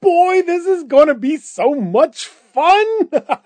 boy, this is going to be so much fun.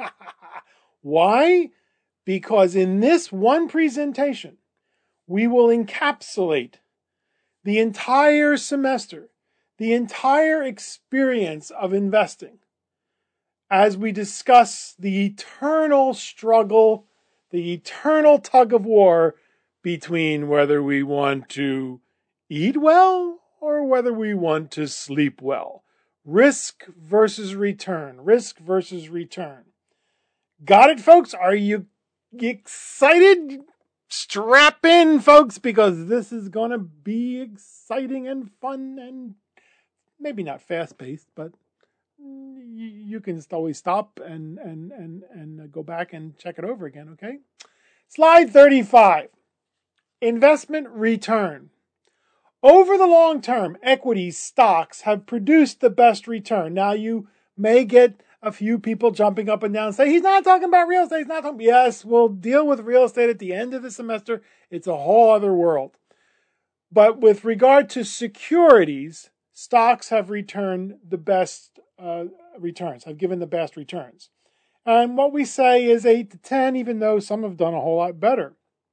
Why? Because in this one presentation, we will encapsulate the entire semester, the entire experience of investing, as we discuss the eternal struggle, the eternal tug of war between whether we want to eat well or whether we want to sleep well. Risk versus return. Risk versus return. Got it, folks? Are you excited? Strap in, folks, because this is going to be exciting and fun and maybe not fast-paced, but you can always stop and go back and check it over again, okay? Slide 35. Investment return. Over the long term, equities, stocks have produced the best return. Now, you may get a few people jumping up and down and say, he's not talking about real estate. He's not talking. Yes, we'll deal with real estate at the end of the semester. It's a whole other world. But with regard to securities, stocks have returned the best returns, have given the best returns. And what we say is 8 to 10, even though some have done a whole lot better.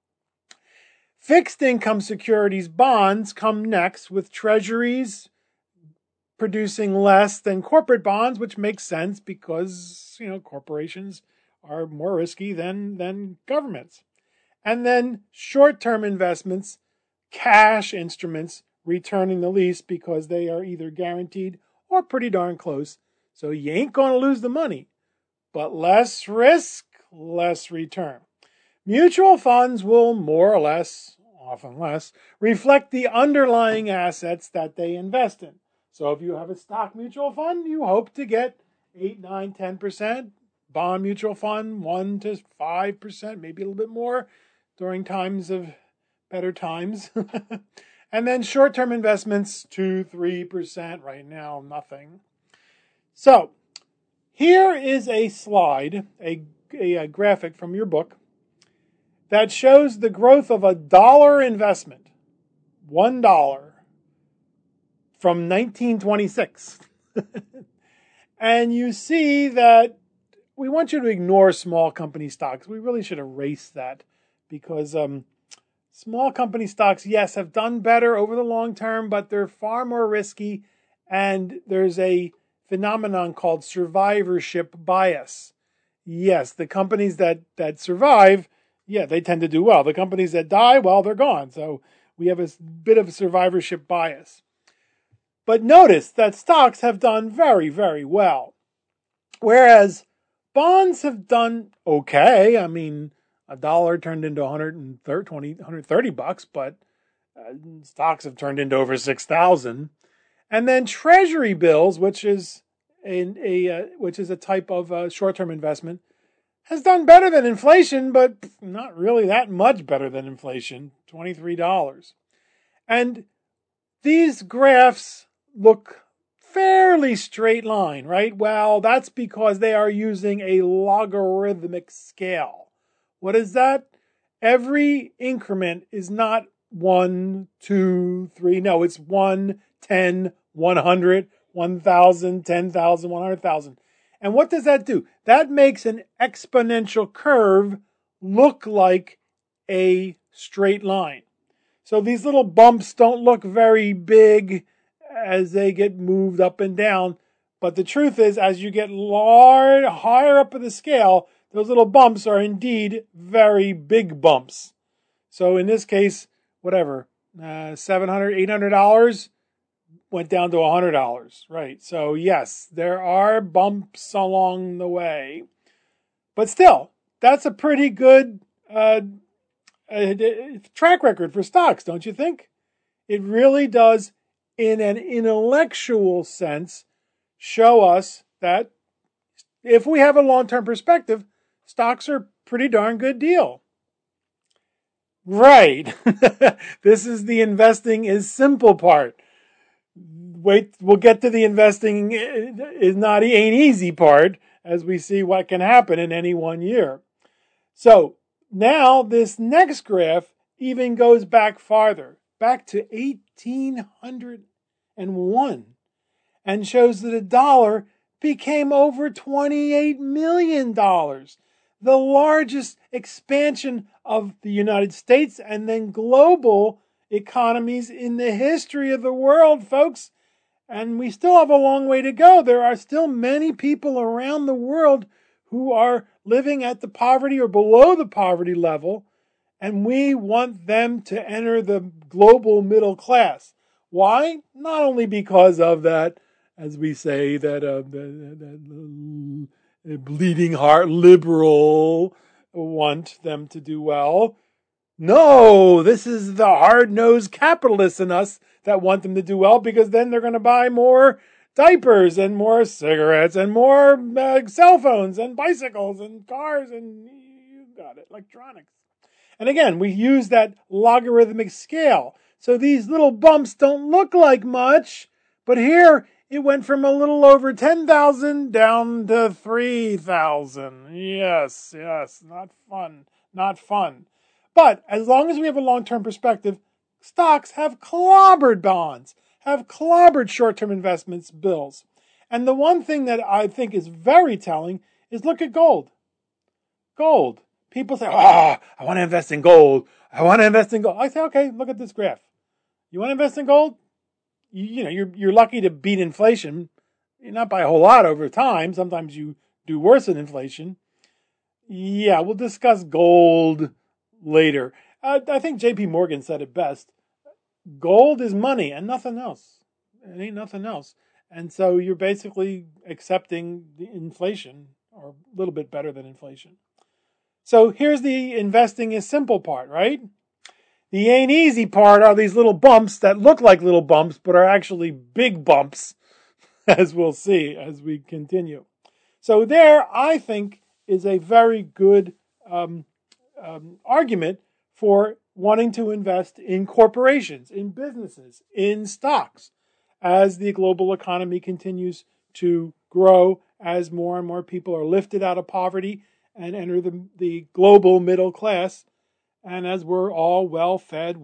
Fixed income securities, bonds, come next, with treasuries producing less than corporate bonds, which makes sense because, corporations are more risky than governments. And then short-term investments, cash instruments, returning the least because they are either guaranteed or pretty darn close. So you ain't going to lose the money, but less risk, less return. Mutual funds will more or less, often less, reflect the underlying assets that they invest in. So if you have a stock mutual fund, you hope to get 8, 9, 10%. Bond mutual fund, 1 to 5%, maybe a little bit more during times of better times. And then short-term investments, 2, 3%. Right now, nothing. So here is a slide, a graphic from your book, that shows the growth of $1 investment, $1, from 1926. And you see that we want you to ignore small company stocks. We really should erase that because small company stocks, yes, have done better over the long term, but they're far more risky. And there's a phenomenon called survivorship bias. Yes, the companies that survive, yeah, they tend to do well. The companies that die, well, they're gone. So we have a bit of a survivorship bias. But notice that stocks have done very, very well. Whereas bonds have done okay. I mean, $1 turned into $130, but stocks have turned into over 6,000. And then Treasury bills, which is a type of short-term investment, has done better than inflation, but not really that much better than inflation, $23. And these graphs look fairly straight line, right? Well, that's because they are using a logarithmic scale. What is that? Every increment is not 1, 2, 3. No, it's 1, 10, 100, 1,000, 10,000, 100,000. And what does that do? That makes an exponential curve look like a straight line. So these little bumps don't look very big as they get moved up and down. But the truth is, as you get higher up the scale, those little bumps are indeed very big bumps. So in this case, whatever, $700, $800 went down to $100, right? So yes, there are bumps along the way. But still, that's a pretty good track record for stocks, don't you think? It really does, in an intellectual sense, show us that if we have a long-term perspective, stocks are a pretty darn good deal. Right. This is the investing is simple part. Wait, we'll get to the investing ain't easy part as we see what can happen in any one year. So now this next graph even goes back farther, back to 1801. and shows that a dollar became over $28 million, the largest expansion of the United States and then global economies in the history of the world, folks. And we still have a long way to go. There are still many people around the world who are living at the poverty or below the poverty level, and we want them to enter the global middle class. Why? Not only because of that, as we say, that bleeding heart liberal want them to do well. No, this is the hard-nosed capitalists in us that want them to do well, because then they're going to buy more diapers and more cigarettes and more cell phones and bicycles and cars and you got it, electronics. And again, we use that logarithmic scale. So these little bumps don't look like much, but here it went from a little over 10,000 down to 3,000. Yes, not fun. But as long as we have a long-term perspective, stocks have clobbered bonds, have clobbered short-term investments bills. And the one thing that I think is very telling is look at gold. Gold. People say, I want to invest in gold. I say, okay, look at this graph. You want to invest in gold? You're lucky to beat inflation, not by a whole lot over time. Sometimes you do worse than inflation. Yeah, we'll discuss gold later. I think J.P. Morgan said it best. Gold is money and nothing else. It ain't nothing else. And so you're basically accepting the inflation, or a little bit better than inflation. So here's the investing is simple part, right? The ain't easy part are these little bumps that look like little bumps, but are actually big bumps, as we'll see as we continue. So there, I think, is a very good argument for wanting to invest in corporations, in businesses, in stocks, as the global economy continues to grow, as more and more people are lifted out of poverty and enter the global middle class, and as we're all well fed,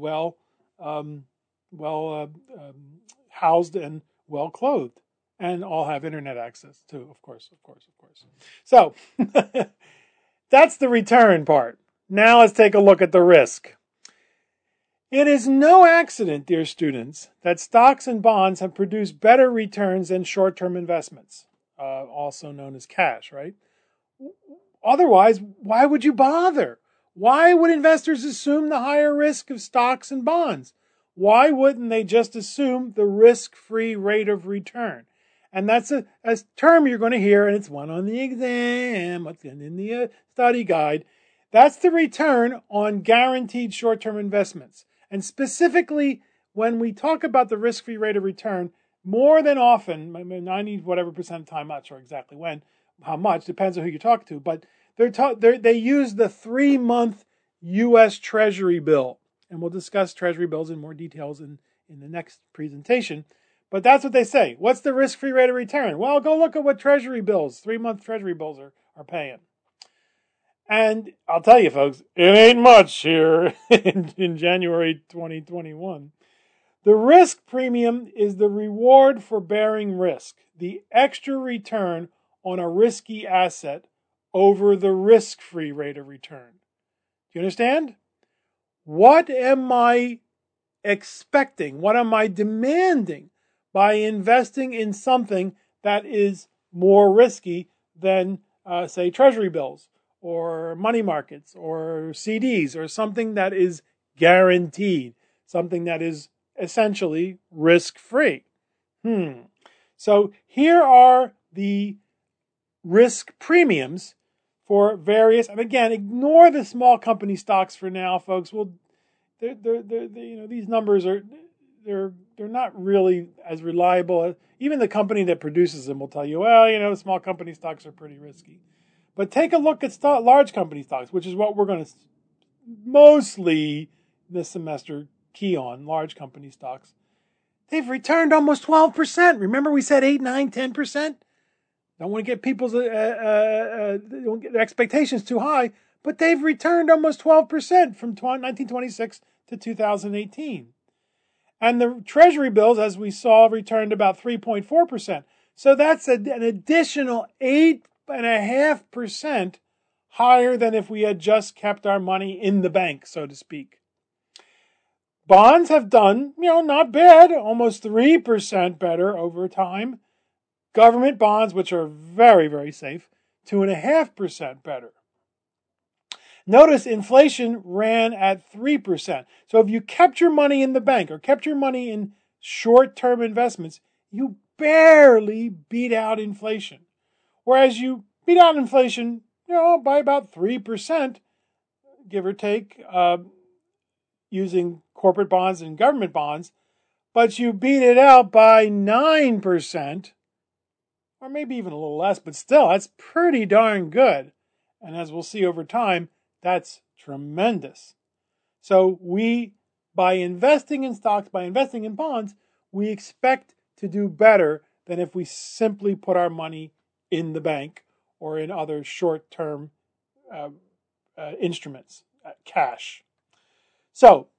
housed, and well clothed, and all have internet access too, of course. So that's the return part. Now let's take a look at the risk. It is no accident, dear students, that stocks and bonds have produced better returns than short-term investments, also known as cash, right? Otherwise, why would you bother? Why would investors assume the higher risk of stocks and bonds? Why wouldn't they just assume the risk-free rate of return? And that's a term you're going to hear, and it's one on the exam, what's in the study guide. That's the return on guaranteed short-term investments. And specifically, when we talk about the risk-free rate of return, more than often, 90 whatever percent of the time, I'm not sure exactly when, how much, depends on who you talk to, but they use the 3-month U.S. Treasury bill. And we'll discuss Treasury bills in more details in the next presentation. But that's what they say. What's the risk-free rate of return? Well, go look at what Treasury bills, 3-month Treasury bills are paying. And I'll tell you, folks, it ain't much here in January 2021. The risk premium is the reward for bearing risk, the extra return on a risky asset over the risk-free rate of return. Do you understand? What am I expecting? What am I demanding by investing in something that is more risky than, say, Treasury bills or money markets or CDs or something that is guaranteed, something that is essentially risk-free? So here are the risk premiums for various, and again, ignore the small company stocks for now, folks. These numbers they're not really as reliable. Even the company that produces them will tell you, well, small company stocks are pretty risky. But take a look at large company stocks, which is what we're going to mostly this semester key on, large company stocks. They've returned almost 12%. Remember we said 8, 9, 10%? Don't want to get people's don't get their expectations too high, but they've returned almost 12% from 1926 to 2018. And the Treasury bills, as we saw, returned about 3.4%. So that's an additional 8.5% higher than if we had just kept our money in the bank, so to speak. Bonds have done, not bad, almost 3% better over time. Government bonds, which are very, very safe, 2.5% better. Notice inflation ran at 3%. So if you kept your money in the bank or kept your money in short-term investments, you barely beat out inflation. Whereas you beat out inflation, by about 3%, give or take, using corporate bonds and government bonds, but you beat it out by 9%, or maybe even a little less, but still, that's pretty darn good. And as we'll see over time, that's tremendous. So by investing in stocks, by investing in bonds, we expect to do better than if we simply put our money in the bank or in other short-term instruments, cash. So,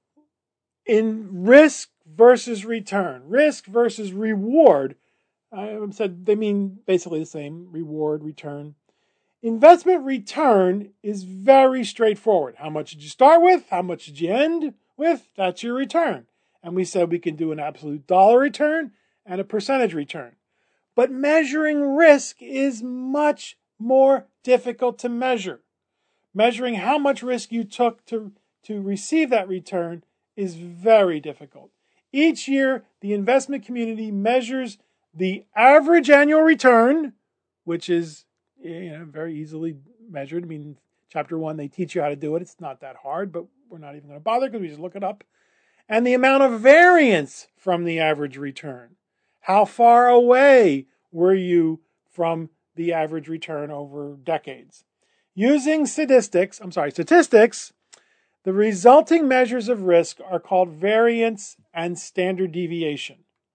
in risk versus return, risk versus reward, I said they mean basically the same, reward, return. Investment return is very straightforward. How much did you start with? How much did you end with? That's your return. And we said we can do an absolute dollar return and a percentage return. But measuring risk is much more difficult to measure. Measuring how much risk you took to receive that return is very difficult. Each year, the investment community measures the average annual return, which is very easily measured. I mean, chapter 1, they teach you how to do it. It's not that hard, but we're not even going to bother because we just look it up. And the amount of variance from the average return. How far away were you from the average return over decades? Using statistics, the resulting measures of risk are called variance and standard deviation.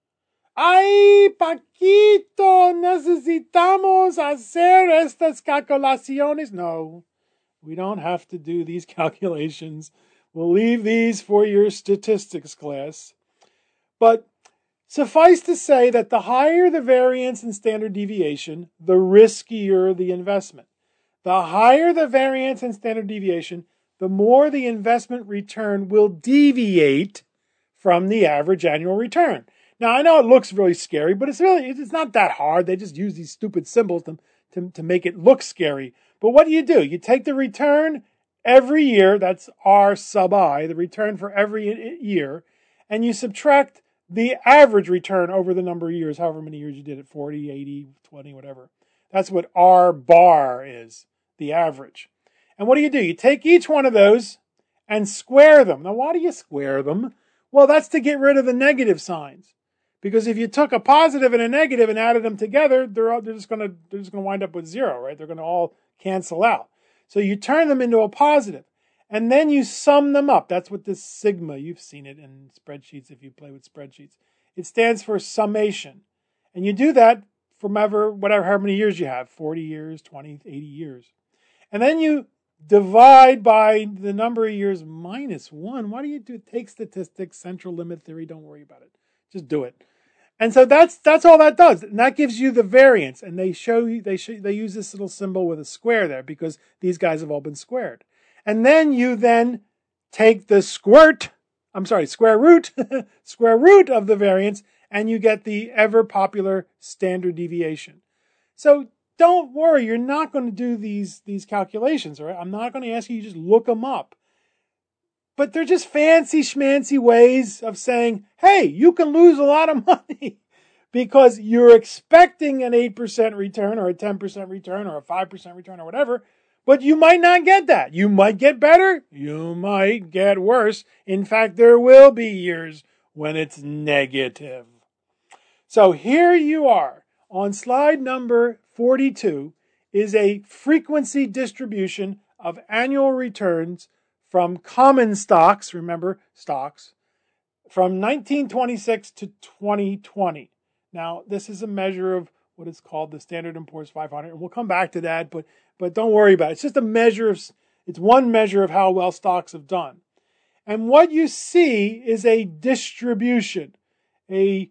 ¡Ay, Paquito! Necesitamos hacer estas calculaciones. No, we don't have to do these calculations. We'll leave these for your statistics class. But suffice to say that the higher the variance and standard deviation, the riskier the investment. The higher the variance and standard deviation, the more the investment return will deviate from the average annual return. Now, I know it looks really scary, but it's not that hard. They just use these stupid symbols to make it look scary. But what do? You take the return every year, that's R sub I, the return for every year, and you subtract the average return over the number of years, however many years you did it, 40, 80, 20, whatever. That's what R bar is, the average. And what do? You take each one of those and square them. Now, why do you square them? Well, that's to get rid of the negative signs. Because if you took a positive and a negative and added them together, they're just going to wind up with zero, right? They're going to all cancel out. So you turn them into a positive, and then you sum them up. That's what this sigma, you've seen it in spreadsheets if you play with spreadsheets. It stands for summation. And you do that from however many years you have, 40 years, 20, 80 years. And then you divide by the number of years minus 1. Why do you take statistics, central limit theory? Don't worry about it. Just do it. And so that's all that does. And that gives you the variance. And they use this little symbol with a square there because these guys have all been squared. And then you take the square root, square root of the variance, and you get the ever popular standard deviation. So don't worry, you're not going to do these calculations, all right? I'm not going to ask you just look them up. But they're just fancy schmancy ways of saying, hey, you can lose a lot of money because you're expecting an 8% return or a 10% return or a 5% return or whatever, but you might not get that. You might get better. You might get worse. In fact, there will be years when it's negative. So here you are on slide number 42 is a frequency distribution of annual returns from common stocks, remember, stocks, from 1926 to 2020. Now, this is a measure of what is called the Standard & Poor's 500, and we'll come back to that, but don't worry about it. It's just it's one measure of how well stocks have done. And what you see is a distribution, a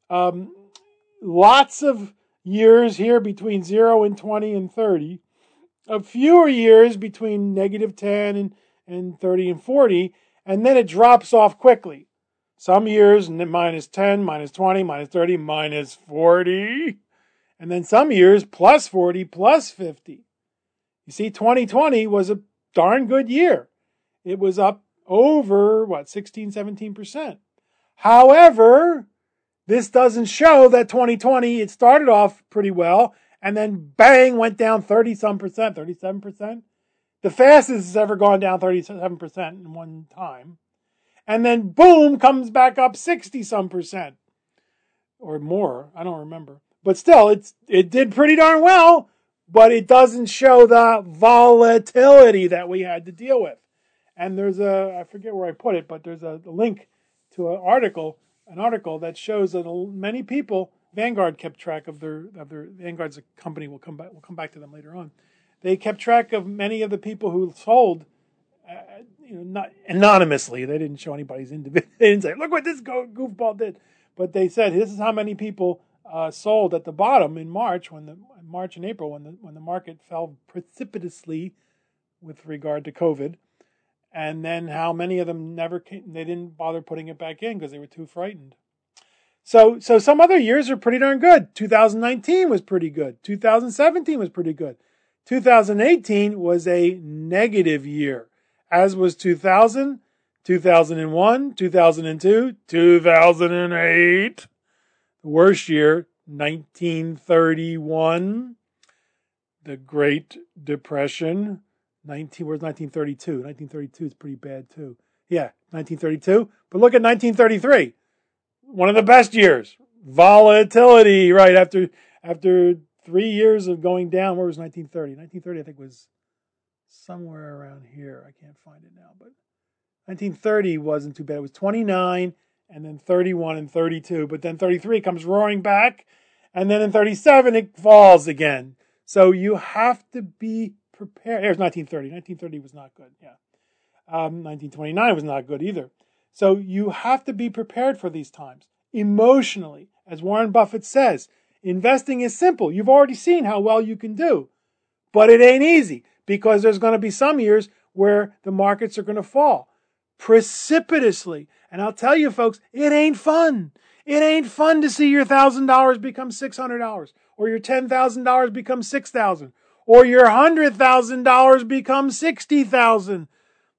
lots of years here between 0 and 20 and 30, a fewer years between -10 and 30 and 40, and then it drops off quickly. Some years -10, -20, -30, -40, and then some years +40, +50. You see, 2020 was a darn good year. It was up over, 16, 17%. However, this doesn't show that 2020, it started off pretty well, and then bang, went down 30-some percent, 37%. The fastest it's ever gone down 37% in one time. And then boom, comes back up 60-some percent. Or more, I don't remember. But still, it did pretty darn well, but it doesn't show the volatility that we had to deal with. And there's I forget where I put it, but there's a link to an article that shows that many people, Vanguard kept track of their Vanguard's a company, we'll come back to them later on. They kept track of many of the people who sold, not anonymously. They didn't show anybody's individual. They didn't say, look what this goofball did. But they said, this is how many people sold at the bottom in March and April when the market fell precipitously with regard to COVID. And then how many of them they didn't bother putting it back in because they were too frightened. So some other years are pretty darn good. 2019 was pretty good. 2017 was pretty good. 2018 was a negative year, as was 2000, 2001, 2002, 2008. The worst year, 1931, the Great Depression. Where's 1932? 1932 is pretty bad too. Yeah, 1932. But look at 1933. One of the best years. Volatility, right? After 3 years of going down, where was 1930? 1930, I think, was somewhere around here. I can't find it now. But 1930 wasn't too bad. It was 29, and then 31 and 32. But then 33 comes roaring back. And then in 37, it falls again. So you have to be prepared. Here's 1930. 1930 was not good. Yeah. 1929 was not good either. So you have to be prepared for these times. Emotionally, as Warren Buffett says, investing is simple. You've already seen how well you can do. But it ain't easy because there's going to be some years where the markets are going to fall precipitously. And I'll tell you, folks, it ain't fun. It ain't fun to see your $1,000 become $600 or your $10,000 become $6,000 or your $100,000 become $60,000.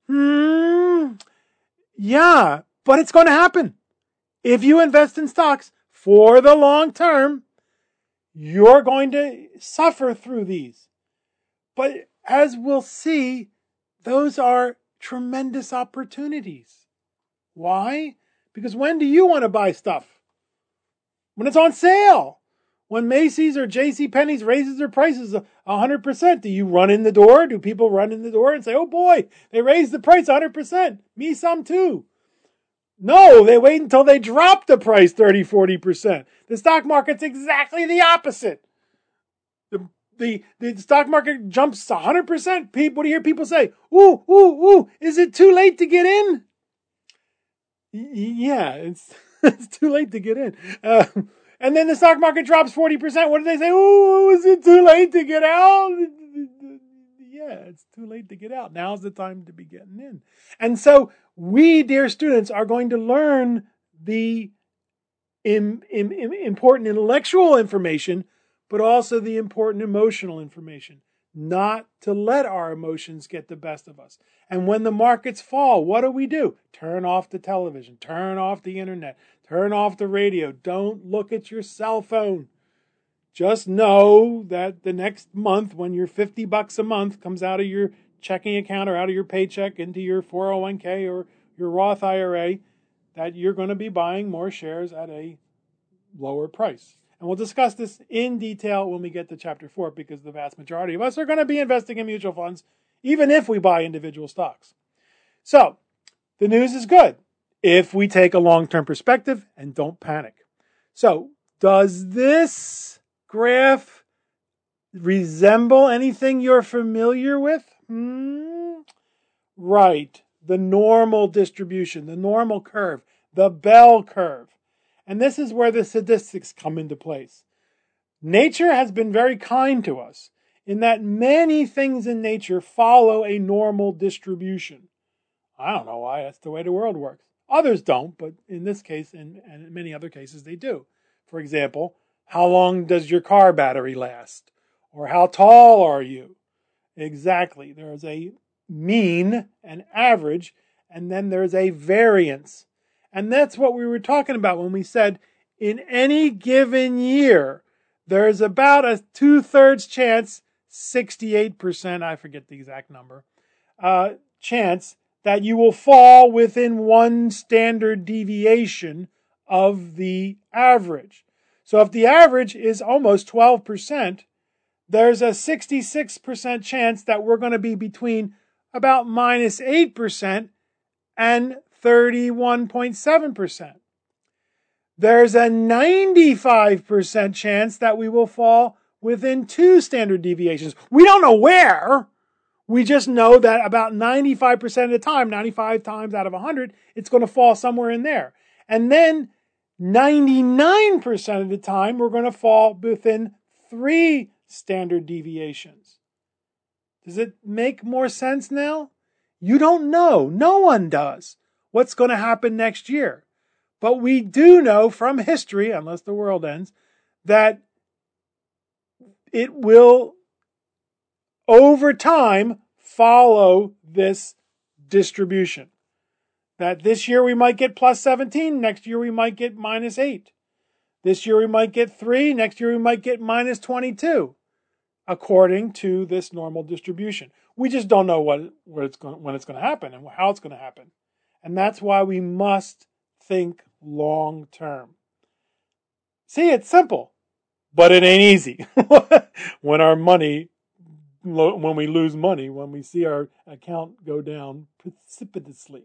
Yeah, but it's going to happen. If you invest in stocks for the long term, you're going to suffer through these. But as we'll see, those are tremendous opportunities. Why? Because when do you want to buy stuff? When it's on sale. When Macy's or JCPenney's raises their prices 100%, do you run in the door? Do people run in the door and say, oh boy, they raised the price 100%. Me some too. No, they wait until they drop the price 30, 40%. The stock market's exactly the opposite. The stock market jumps 100%. What do you hear people say? Ooh, is it too late to get in? Yeah, it's too late to get in. And then the stock market drops 40%. What do they say? Ooh, is it too late to get out? Yeah, it's too late to get out. Now's the time to be getting in. And so we, dear students, are going to learn the important intellectual information, but also the important emotional information. Not to let our emotions get the best of us. And when the markets fall, what do? Turn off the television, turn off the internet, turn off the radio. Don't look at your cell phone. Just know that the next month, when your $50 a month comes out of your checking account or out of your paycheck into your 401k or your Roth IRA, that you're going to be buying more shares at a lower price. And we'll discuss this in detail when we get to Chapter 4, because the vast majority of us are going to be investing in mutual funds, even if we buy individual stocks. So, the news is good if we take a long-term perspective and don't panic. So, does this graph resemble anything you're familiar with? Right. the normal distribution, the normal curve, the bell curve. And this is where the statistics come into place. Nature has been very kind to us in that many things in nature follow a normal distribution. I don't know why, that's the way the world works. Others don't, but in this case and in many other cases they do. For example, how long does your car battery last? Or how tall are you? Exactly. There is a mean, an average, and then there's a variance. And that's what we were talking about when we said in any given year, there's about a 2/3 chance, 68%, I forget the exact number, chance that you will fall within one standard deviation of the average. So if the average is almost 12%, there's a 66% chance that we're going to be between about -8% and 31.7%. There's a 95% chance that we will fall within 2 standard deviations. We don't know where. We just know that about 95% of the time, 95 times out of 100, it's going to fall somewhere in there. And then 99% of the time, we're going to fall within 3 standard deviations. Does it make more sense now? You don't know. No one does what's going to happen next year. But we do know from history, unless the world ends, that it will, over time, follow this distribution. That this year we might get +17, next year we might get -8. This year we might get 3, next year we might get -22, according to this normal distribution. We just don't know when it's going to happen and how it's going to happen. And that's why we must think long term. See, it's simple, but it ain't easy. When we lose money, when we see our account go down precipitously.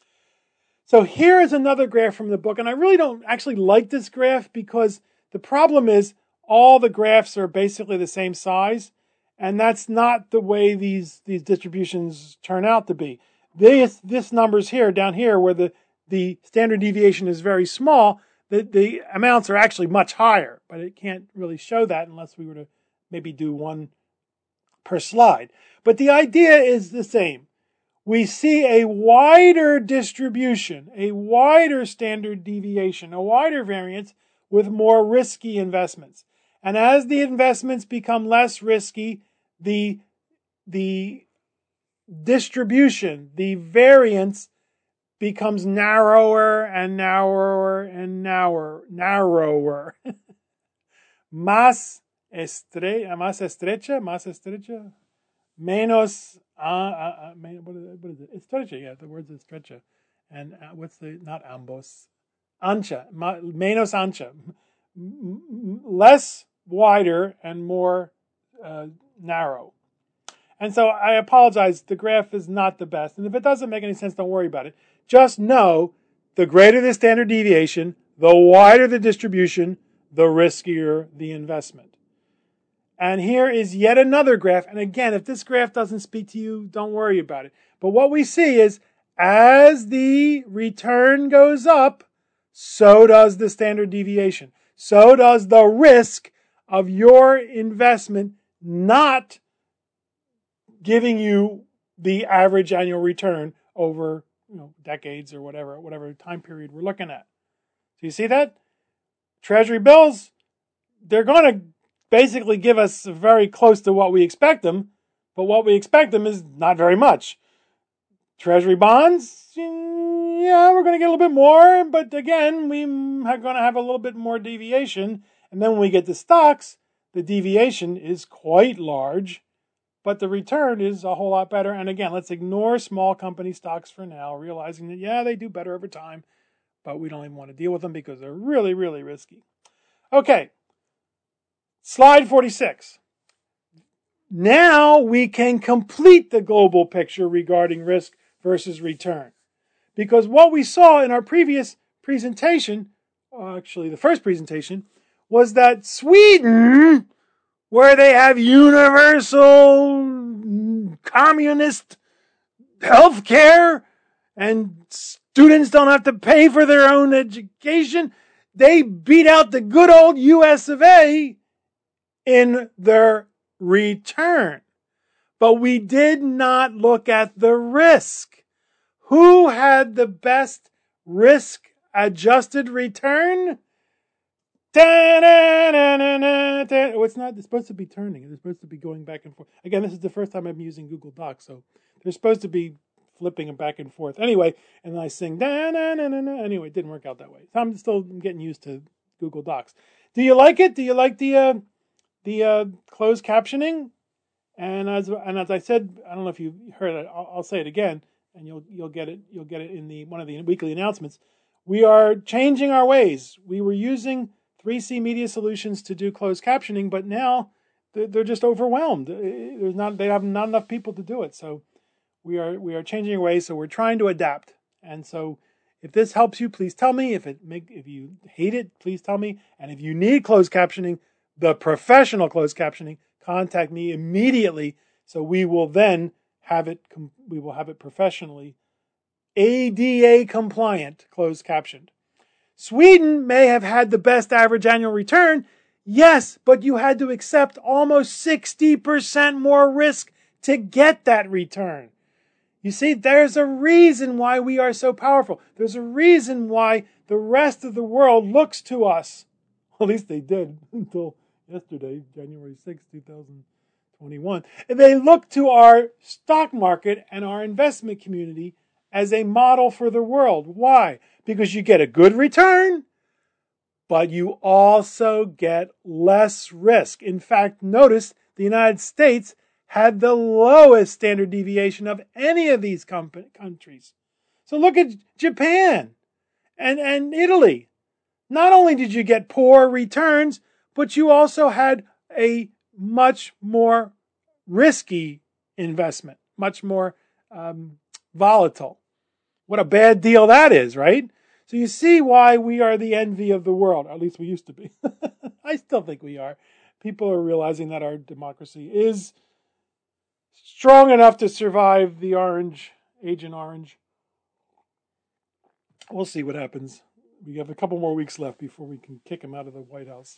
So here is another graph from the book, and I really don't actually like this graph because the problem is all the graphs are basically the same size, and that's not the way these distributions turn out to be. This numbers here, down here, where the standard deviation is very small, the amounts are actually much higher, but it can't really show that unless we were to maybe do one per slide. But the idea is the same. We see a wider distribution, a wider standard deviation, a wider variance with more risky investments. And as the investments become less risky, the distribution, the variance becomes narrower and narrower and narrower. Más estrecha, menos, what is it? Estrecha, yeah, the word's estrecha. And not ambos, ancha, menos ancha. Less wider and more narrow. And so I apologize, the graph is not the best. And if it doesn't make any sense, don't worry about it. Just know the greater the standard deviation, the wider the distribution, the riskier the investment. And here is yet another graph. And again, if this graph doesn't speak to you, don't worry about it. But what we see is as the return goes up, so does the standard deviation. So does the risk of your investment not giving you the average annual return over decades or whatever time period we're looking at. So you see that? Treasury bills, they're going to basically give us very close to what we expect them, but what we expect them is not very much. Treasury bonds, yeah, we're going to get a little bit more, but again, we're going to have a little bit more deviation. And then when we get to stocks, the deviation is quite large, but the return is a whole lot better. And again, let's ignore small company stocks for now, realizing that, yeah, they do better over time, but we don't even want to deal with them because they're really, really risky. Okay, slide 46. Now we can complete the global picture regarding risk versus return. Because what we saw in our previous presentation, actually the first presentation, was that Sweden, where they have universal communist healthcare, and students don't have to pay for their own education. They beat out the good old US of A in their return. But we did not look at the risk. Who had the best risk-adjusted return? Oh, it's not. It's supposed to be turning. It's supposed to be going back and forth. Again, this is the first time I'm using Google Docs, so they're supposed to be flipping them back and forth. Anyway, and then I sing. Anyway, it didn't work out that way. So I'm still getting used to Google Docs. Do you like it? Do you like the closed captioning? And as I said, I don't know if you heard it. I'll say it again, and you'll get it. You'll get it in one of the weekly announcements. We are changing our ways. We were using 3C Media Solutions to do closed captioning, but now they're just overwhelmed. They have not enough people to do it. So we are changing our ways. So we're trying to adapt. And so if this helps you, please tell me. If you hate it, please tell me. And if you need closed captioning, the professional closed captioning, contact me immediately. So we will then have it. We will have it professionally, ADA compliant, closed captioned. Sweden may have had the best average annual return, yes, but you had to accept almost 60% more risk to get that return. You see, there's a reason why we are so powerful. There's a reason why the rest of the world looks to us. At least they did until yesterday, January 6, 2021. And they look to our stock market and our investment community as a model for the world. Why? Because you get a good return, but you also get less risk. In fact, notice the United States had the lowest standard deviation of any of these countries. So look at Japan and Italy. Not only did you get poor returns, but you also had a much more risky investment, much more volatile. What a bad deal that is, right? So you see why we are the envy of the world. At least we used to be. I still think we are. People are realizing that our democracy is strong enough to survive the Agent Orange. We'll see what happens. We have a couple more weeks left before we can kick him out of the White House.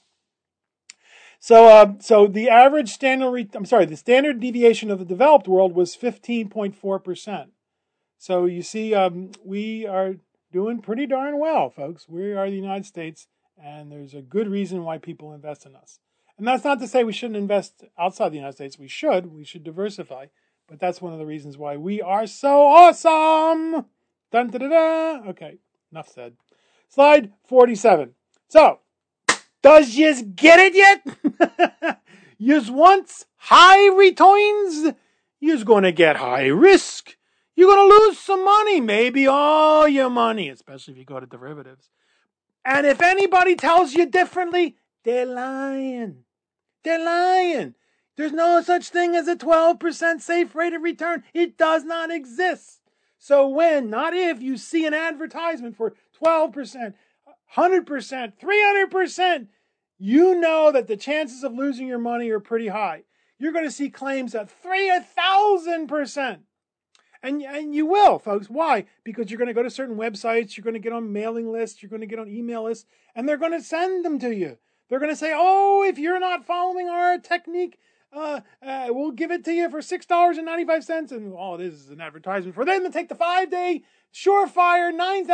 So the average the standard deviation of the developed world was 15.4%. So you see, we are doing pretty darn well, folks. We are the United States, and there's a good reason why people invest in us. And that's not to say we shouldn't invest outside the United States. We should diversify. But that's one of the reasons why we are so awesome. Dun, da, da, da. Okay, enough said. Slide 47. So, does yous get it yet? Yous wants high returns? Yous gonna get high risk. You're going to lose some money, maybe all your money, especially if you go to derivatives. And if anybody tells you differently, they're lying. They're lying. There's no such thing as a 12% safe rate of return. It does not exist. So when, not if, you see an advertisement for 12%, 100%, 300%, you know that the chances of losing your money are pretty high. You're going to see claims at 1,000%. And you will, folks. Why? Because you're going to go to certain websites, you're going to get on mailing lists, you're going to get on email lists, and they're going to send them to you. They're going to say, oh, if you're not following our technique, we'll give it to you for $6.95. And all it is an advertisement for them to take the 5-day surefire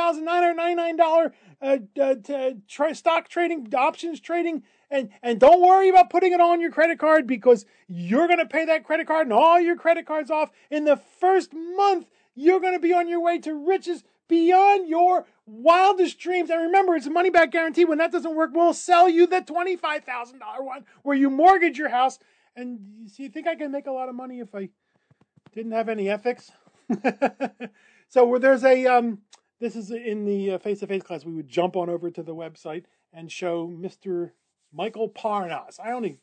$9,999 stock trading, options trading. And don't worry about putting it on your credit card, because you're going to pay that credit card and all your credit cards off. In the first month, you're going to be on your way to riches beyond your wildest dreams. And remember, it's a money back guarantee. When that doesn't work, we'll sell you the $25,000 one where you mortgage your house. And you think I can make a lot of money if I didn't have any ethics? So where there's this is in the face-to-face class, we would jump on over to the website and show Mr. Michael Parnas.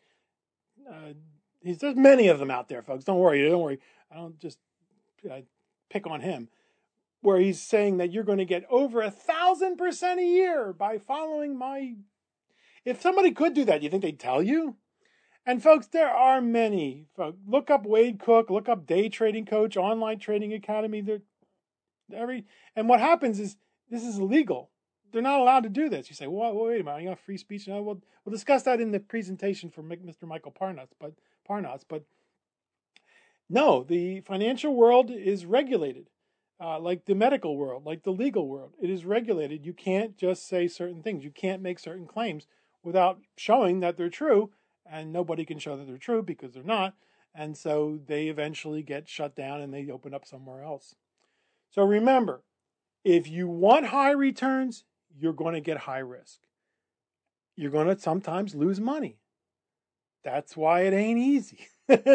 There's many of them out there, folks. Don't worry. I don't just pick on him. Where he's saying that you're going to get over 1,000% a year by following my. If somebody could do that, you think they'd tell you? And folks, there are many. Look up Wade Cook. Look up Day Trading Coach, Online Trading Academy. And what happens is this is illegal. They're not allowed to do this. You say, well, wait a minute, you have free speech? No, we'll discuss that in the presentation for Mr. Michael Parnas. But no, the financial world is regulated, like the medical world, like the legal world. It is regulated. You can't just say certain things. You can't make certain claims without showing that they're true, and nobody can show that they're true because they're not. And so they eventually get shut down and they open up somewhere else. So remember, if you want high returns, you're going to get high risk. You're going to sometimes lose money. That's why it ain't easy.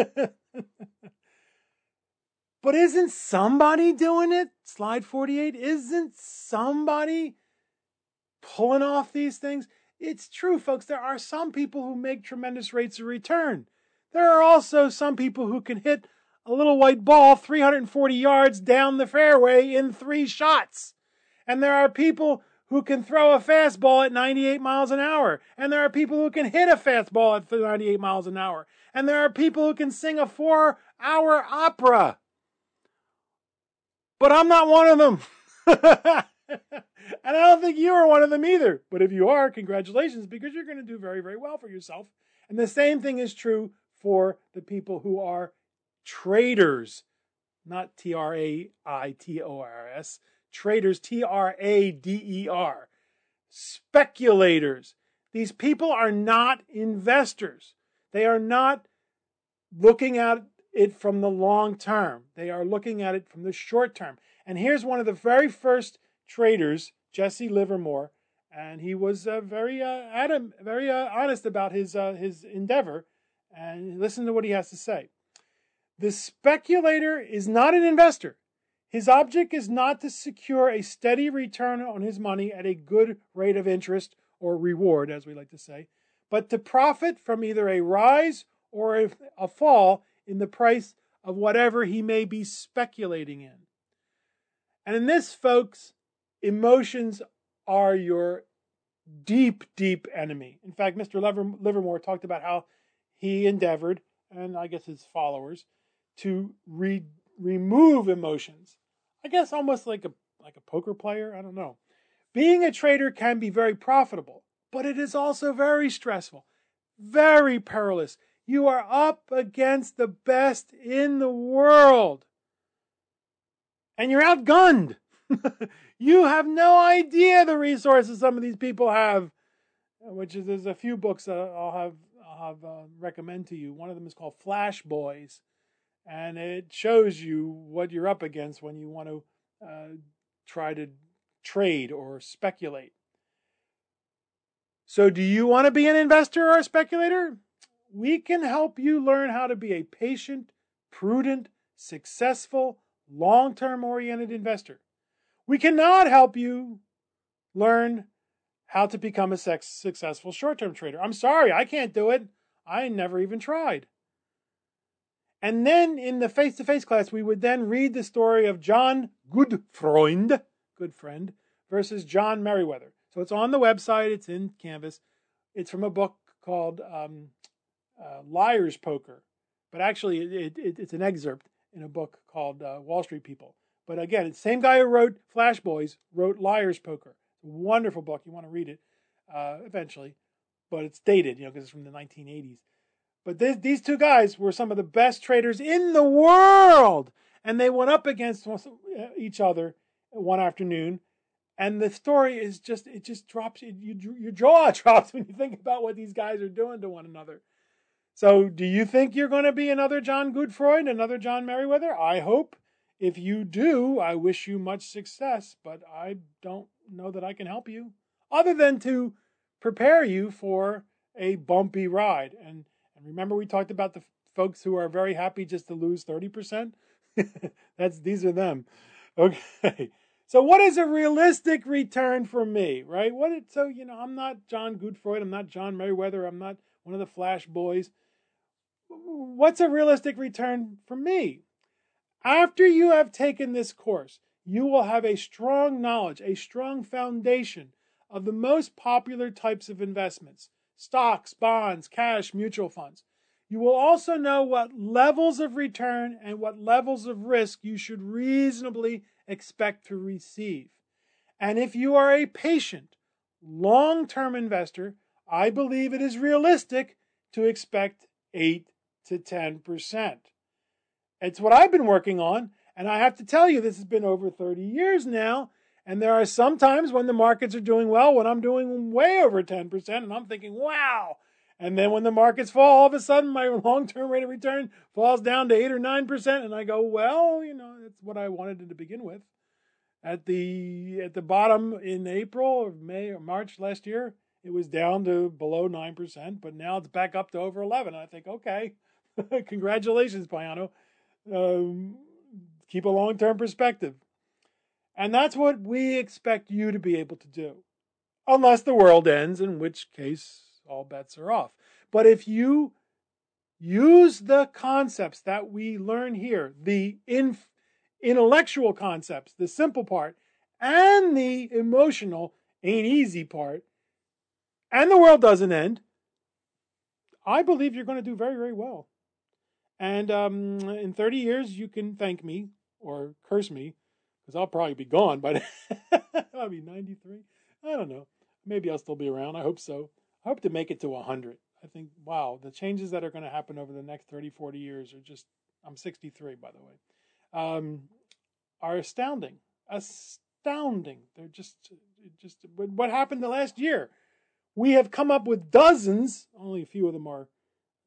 But isn't somebody doing it? Slide 48. Isn't somebody pulling off these things? It's true, folks. There are some people who make tremendous rates of return. There are also some people who can hit a little white ball 340 yards down the fairway in 3 shots. And there are people who can throw a fastball at 98 miles an hour. And there are people who can hit a fastball at 98 miles an hour. And there are people who can sing a 4-hour opera. But I'm not one of them. And I don't think you are one of them either. But if you are, congratulations, because you're going to do very, very well for yourself. And the same thing is true for the people who are traders, not Traitors, traders, Trader, speculators. These people are not investors. They are not looking at it from the long term. They are looking at it from the short term. And here's one of the very first traders, Jesse Livermore, and he was very honest about his endeavor. And listen to what he has to say. The speculator is not an investor. His object is not to secure a steady return on his money at a good rate of interest or reward, as we like to say, but to profit from either a rise or a fall in the price of whatever he may be speculating in. And in this, folks, emotions are your deep, deep enemy. In fact, Mr. Livermore talked about how he endeavored, and I guess his followers, to remove emotions. I guess almost like a poker player. I don't know. Being a trader can be very profitable, but it is also very stressful, very perilous. You are up against the best in the world. And you're outgunned. You have no idea the resources some of these people have, which is, there's a few books that I'll have recommend to you. One of them is called Flash Boys, and it shows you what you're up against when you want to try to trade or speculate. So do you want to be an investor or a speculator? We can help you learn how to be a patient, prudent, successful, long-term oriented investor. We cannot help you learn how to become a successful short-term trader. I'm sorry, I can't do it. I never even tried. And then in the face-to-face class, we would then read the story of John Gutfreund, good friend, versus John Meriwether. So it's on the website. It's in Canvas. It's from a book called Liar's Poker. But actually, it's an excerpt in a book called Wall Street People. But again, it's the same guy who wrote Flash Boys wrote Liar's Poker. Wonderful book. You want to read it eventually. But it's dated, because it's from the 1980s. But these two guys were some of the best traders in the world. And they went up against each other one afternoon. And the story is it just drops, your jaw drops when you think about what these guys are doing to one another. So do you think you're going to be another John Gutfreund, another John Meriwether? I hope. If you do, I wish you much success, but I don't know that I can help you other than to prepare you for a bumpy ride. And remember we talked about the folks who are very happy just to lose 30%? These are them. Okay. So what is a realistic return for me, right? I'm not John Gutfreund, I'm not John Meriwether, I'm not one of the Flash Boys. What's a realistic return for me? After you have taken this course, you will have a strong knowledge, a strong foundation of the most popular types of investments: stocks, bonds, cash, mutual funds. You will also know what levels of return and what levels of risk you should reasonably expect to receive. And if you are a patient, long-term investor, I believe it is realistic to expect 8 to 10%. It's what I've been working on, and I have to tell you, this has been over 30 years now, and there are some times when the markets are doing well, when I'm doing way over 10%, and I'm thinking, wow. And then when the markets fall, all of a sudden my long-term rate of return falls down to 8 or 9%, and I go, well, that's what I wanted to begin with. At the bottom in April or May or March last year, it was down to below 9%, but now it's back up to over 11. I think, okay, congratulations, Payano. Keep a long-term perspective. And that's what we expect you to be able to do. Unless the world ends, in which case all bets are off. But if you use the concepts that we learn here, the intellectual concepts, the simple part, and the emotional, ain't easy part, and the world doesn't end, I believe you're going to do very, very well. And in 30 years, you can thank me or curse me, because I'll probably be gone by then. I'll be 93. I don't know. Maybe I'll still be around. I hope so. I hope to make it to 100. I think, wow, the changes that are going to happen over the next 30, 40 years are just, I'm 63, by the way, are astounding. Astounding. They're just, what happened the last year? We have come up with dozens, only a few of them are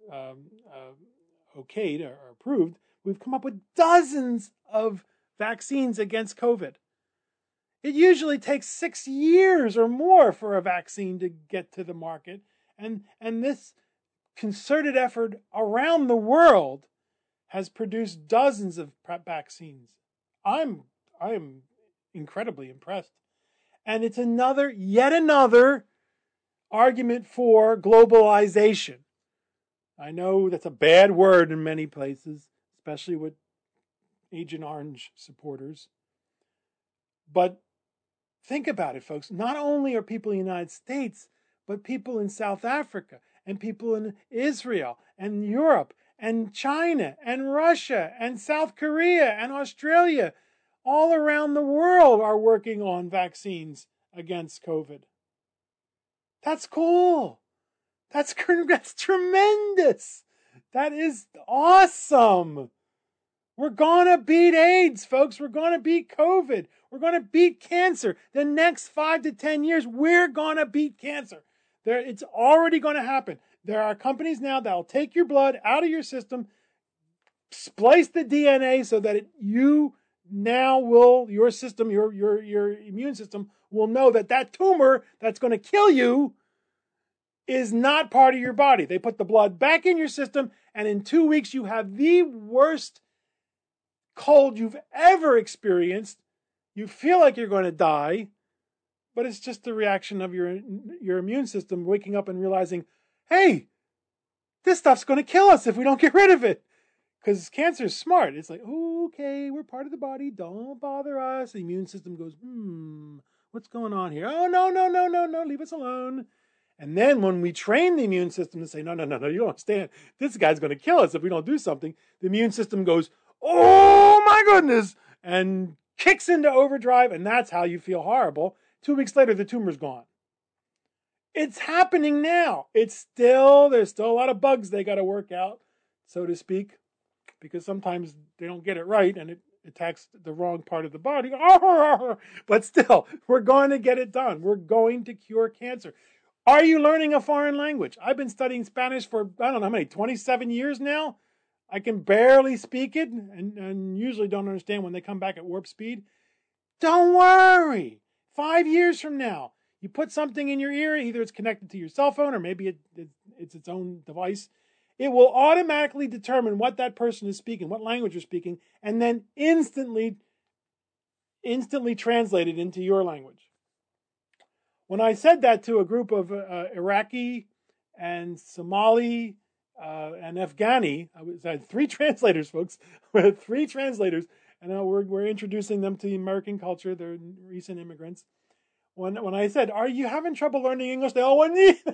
okayed or approved. We've come up with dozens of vaccines against COVID. It usually takes 6 years or more for a vaccine to get to the market. And this concerted effort around the world has produced dozens of vaccines. I'm incredibly impressed. And it's yet another argument for globalization. I know that's a bad word in many places, especially with Agent Orange supporters. But think about it, folks. Not only are people in the United States, but people in South Africa and people in Israel and Europe and China and Russia and South Korea and Australia, all around the world are working on vaccines against COVID. That's cool. That's tremendous. That is awesome. We're going to beat AIDS, folks. We're going to beat COVID. We're going to beat cancer. The next 5 to 10 years, we're going to beat cancer. It's already going to happen. There are companies now that will take your blood out of your system, splice the DNA so that your system, your immune system will know that tumor that's going to kill you is not part of your body. They put the blood back in your system, and in 2 weeks you have the worst cold you've ever experienced. You feel like you're going to die, but it's just the reaction of your immune system waking up and realizing, hey, this stuff's going to kill us if we don't get rid of it. Because cancer is smart. It's like, okay, we're part of the body. Don't bother us. The immune system goes, what's going on here? Oh, no, leave us alone. And then when we train the immune system to say, no, you don't understand. This guy's going to kill us if we don't do something. The immune system goes, oh my goodness, and kicks into overdrive, and that's how you feel horrible. 2 weeks later, the tumor's gone. It's happening now. There's still a lot of bugs they got to work out, so to speak, because sometimes they don't get it right, and it attacks the wrong part of the body. But still, we're going to get it done. We're going to cure cancer. Are you learning a foreign language? I've been studying Spanish for, I don't know how many, 27 years now. I can barely speak it and usually don't understand when they come back at warp speed. Don't worry. 5 years from now, you put something in your ear, either it's connected to your cell phone or maybe it's its own device. It will automatically determine what that person is speaking, what language you're speaking, and then instantly translate it into your language. When I said that to a group of Iraqi and Somali and Afghani, I had 3 translators, folks. We had 3 translators, and we're introducing them to the American culture. They're recent immigrants. When I said, "Are you having trouble learning English?" They all went,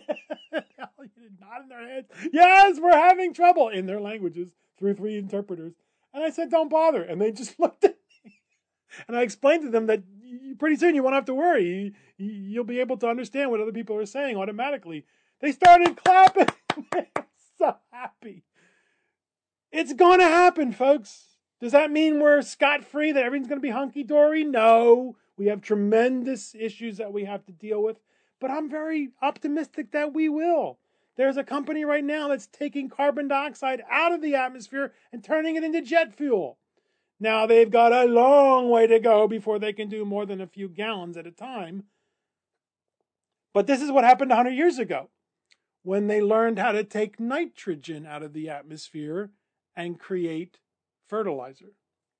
nodding their heads. Yes, we're having trouble in their languages through 3 interpreters. And I said, "Don't bother." And they just looked at me. And I explained to them that pretty soon you won't have to worry. You'll be able to understand what other people are saying automatically. They started clapping. They were so happy. It's going to happen, folks. Does that mean we're scot-free, that everything's going to be hunky-dory? No. We have tremendous issues that we have to deal with. But I'm very optimistic that we will. There's a company right now that's taking carbon dioxide out of the atmosphere and turning it into jet fuel. Now, they've got a long way to go before they can do more than a few gallons at a time. But this is what happened 100 years ago when they learned how to take nitrogen out of the atmosphere and create fertilizer.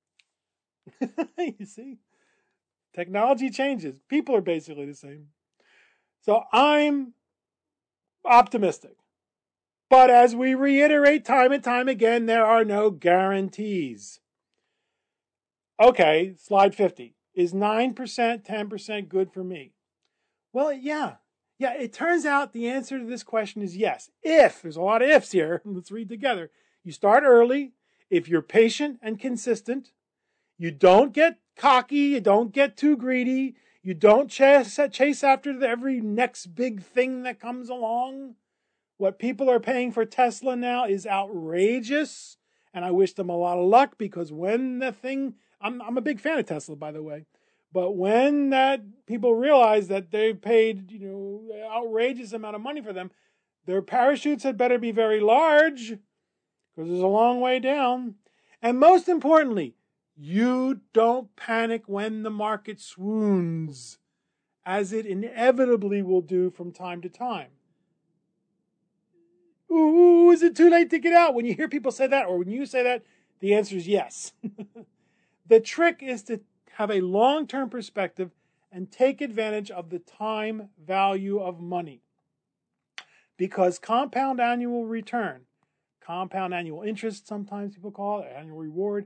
You see? Technology changes. People are basically the same. So I'm optimistic. But as we reiterate time and time again, there are no guarantees. Okay, slide 50. Is 9%, 10% good for me? Well, yeah. Yeah, it turns out the answer to this question is yes. If, there's a lot of ifs here. Let's read together. You start early. If you're patient and consistent, you don't get cocky, you don't get too greedy, you don't chase after every next big thing that comes along. What people are paying for Tesla now is outrageous, and I wish them a lot of luck, because when the thing, I'm a big fan of Tesla, by the way, but when that people realize that they've paid, outrageous amount of money for them, their parachutes had better be very large, because there's a long way down. And most importantly, you don't panic when the market swoons, as it inevitably will do from time to time. Ooh, is it too late to get out? When you hear people say that, or when you say that, the answer is yes. The trick is to have a long-term perspective and take advantage of the time value of money. Because compound annual return, compound annual interest, sometimes people call it, annual reward,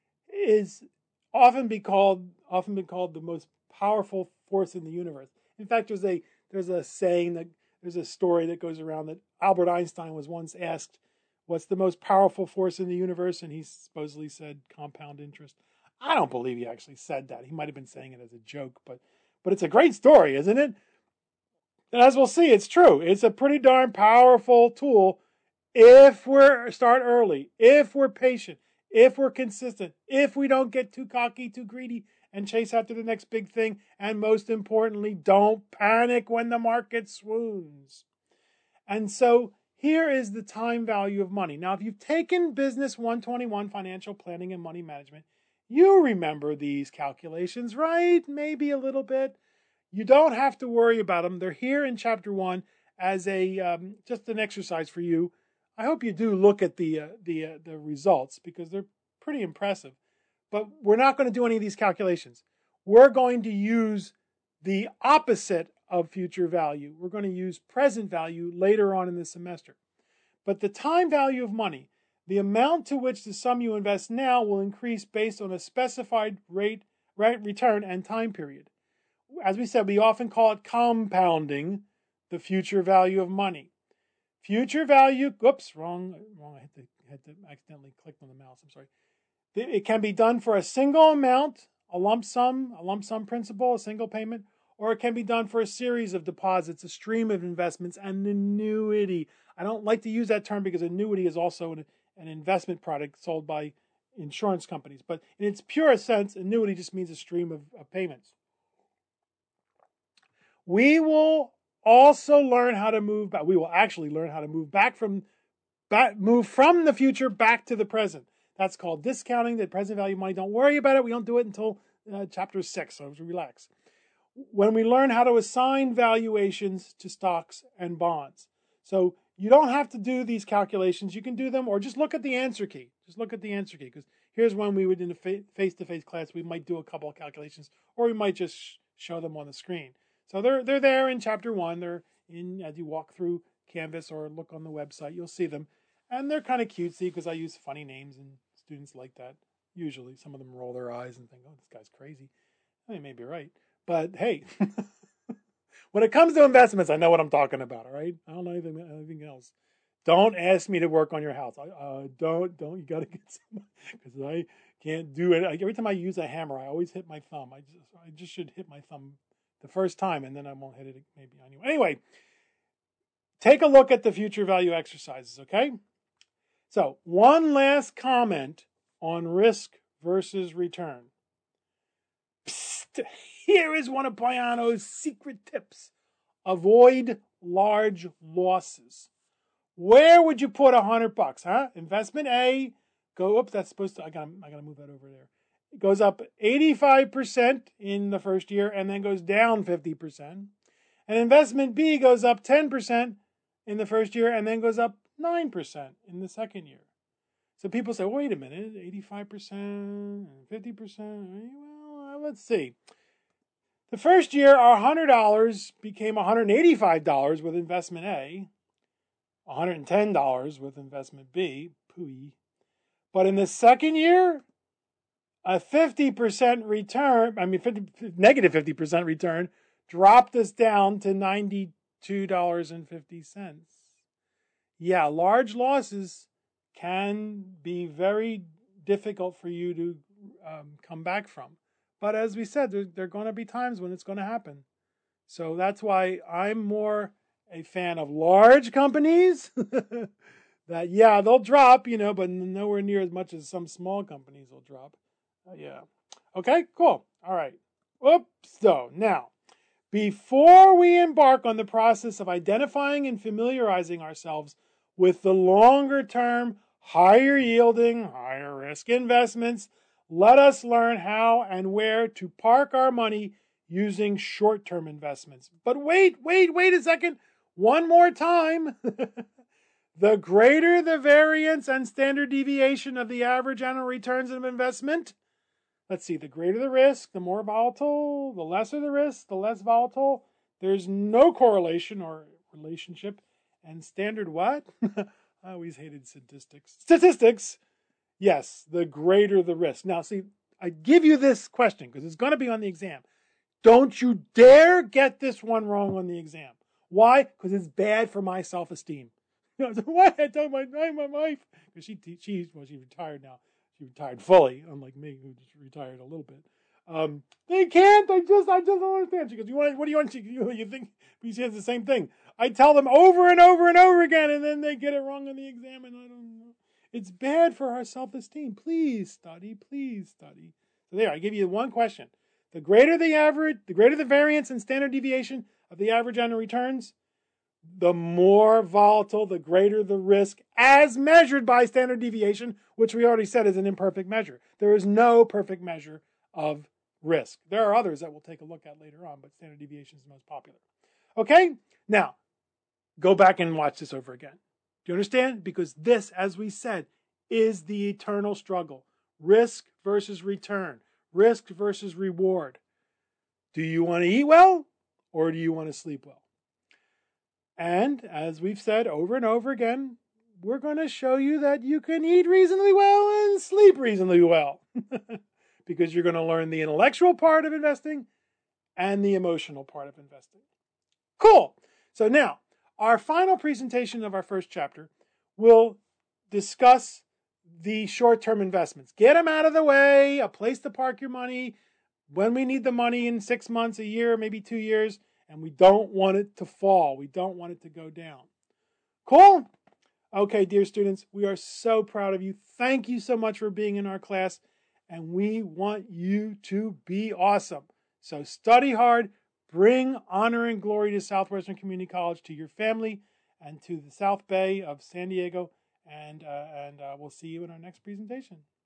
is often been called the most powerful force in the universe. In fact, there's a saying, that there's a story that goes around that Albert Einstein was once asked, what's the most powerful force in the universe? And he supposedly said compound interest. I don't believe he actually said that. He might have been saying it as a joke, but it's a great story, isn't it? And as we'll see, it's true. It's a pretty darn powerful tool if we start early, if we're patient, if we're consistent, if we don't get too cocky, too greedy, and chase after the next big thing, and most importantly, don't panic when the market swoons. And so here is the time value of money. Now, if you've taken Business 121, Financial Planning and Money Management, you remember these calculations, right? Maybe a little bit. You don't have to worry about them. They're here in Chapter 1 as just an exercise for you. I hope you do look at the results, because they're pretty impressive. But we're not going to do any of these calculations. We're going to use the opposite of future value. We're going to use present value later on in the semester. But the time value of money, the amount to which the sum you invest now will increase based on a specified return and time period. As we said, we often call it compounding the future value of money. Future value, oops, wrong. I had to accidentally click on the mouse. I'm sorry. It can be done for a single amount, a lump sum principal, a single payment, or it can be done for a series of deposits, a stream of investments, an annuity. I don't like to use that term because annuity is also an investment product sold by insurance companies. But in its purest sense, annuity just means a stream of payments. We will also learn how to move back. We will actually learn how to move move from the future back to the present. That's called discounting the present value of money. Don't worry about it. We don't do it until chapter 6, so relax. When we learn how to assign valuations to stocks and bonds. So you don't have to do these calculations. You can do them, or just look at the answer key. Just look at the answer key, because here's when we would, in a face-to-face class, we might do a couple of calculations, or we might just show them on the screen. So they're there in chapter 1. They're in, as you walk through Canvas or look on the website, you'll see them. And they're kind of cutesy because I use funny names, and students like that. Usually some of them roll their eyes and think, oh, this guy's crazy. I mean, maybe right. But hey, when it comes to investments, I know what I'm talking about, all right? I don't know anything else. Don't ask me to work on your house. Don't. You got to get some, because I can't do it. Every time I use a hammer, I always hit my thumb. I just should hit my thumb the first time, and then I won't hit it maybe anyway. Anyway, take a look at the future value exercises, okay? So, one last comment on risk versus return. Psst, here is one of Payano's secret tips. Avoid large losses. Where would you put $100, huh? Investment A, oops, that's supposed to, I gotta move that over there. It goes up 85% in the first year and then goes down 50%. And investment B goes up 10% in the first year and then goes up 9% in the second year. So people say, wait a minute, 85% and 50%. Well, let's see. The first year, our $100 became $185 with investment A, $110 with investment B, pooey. But in the second year, a 50% return, negative 50% return, dropped us down to $92.50. Yeah, large losses can be very difficult for you to come back from. But as we said, there are going to be times when it's going to happen. So that's why I'm more a fan of large companies that, yeah, they'll drop, but nowhere near as much as some small companies will drop. Yeah. Okay, cool. All right. Oops. So now, before we embark on the process of identifying and familiarizing ourselves with the longer term, higher yielding, higher risk investments, let us learn how and where to park our money using short-term investments. But wait a second. One more time. The greater the variance and standard deviation of the average annual returns of investment, let's see, the greater the risk, the more volatile, the lesser the risk, the less volatile. There's no correlation or relationship. And standard what? I always hated statistics. Statistics, yes, the greater the risk. Now, see, I give you this question because it's going to be on the exam. Don't you dare get this one wrong on the exam. Why? Because it's bad for my self-esteem. What? I told my wife, because she retired now. She retired fully, unlike me, who just retired a little bit. They can't. I just don't understand. She goes, what do you want? You think he says the same thing. I tell them over and over and over again, and then they get it wrong on the exam, and I don't know. It's bad for our self-esteem. Please study. So there, I give you one question. The greater the variance and standard deviation of the average annual returns, the more volatile, the greater the risk as measured by standard deviation, which we already said is an imperfect measure. There is no perfect measure of risk. There are others that we'll take a look at later on, but standard deviation is the most popular. Okay? Now, go back and watch this over again. Do you understand? Because this, as we said, is the eternal struggle. Risk versus return. Risk versus reward. Do you want to eat well or do you want to sleep well? And as we've said over and over again, we're going to show you that you can eat reasonably well and sleep reasonably well. Because you're going to learn the intellectual part of investing and the emotional part of investing. Cool. So now, our final presentation of our first chapter will discuss the short-term investments. Get them out of the way, a place to park your money when we need the money in 6 months, a year, maybe 2 years, and we don't want it to fall. We don't want it to go down. Cool? Okay, dear students, we are so proud of you. Thank you so much for being in our class, and we want you to be awesome. So study hard, bring honor and glory to Southwestern Community College, to your family, and to the South Bay of San Diego, and we'll see you in our next presentation.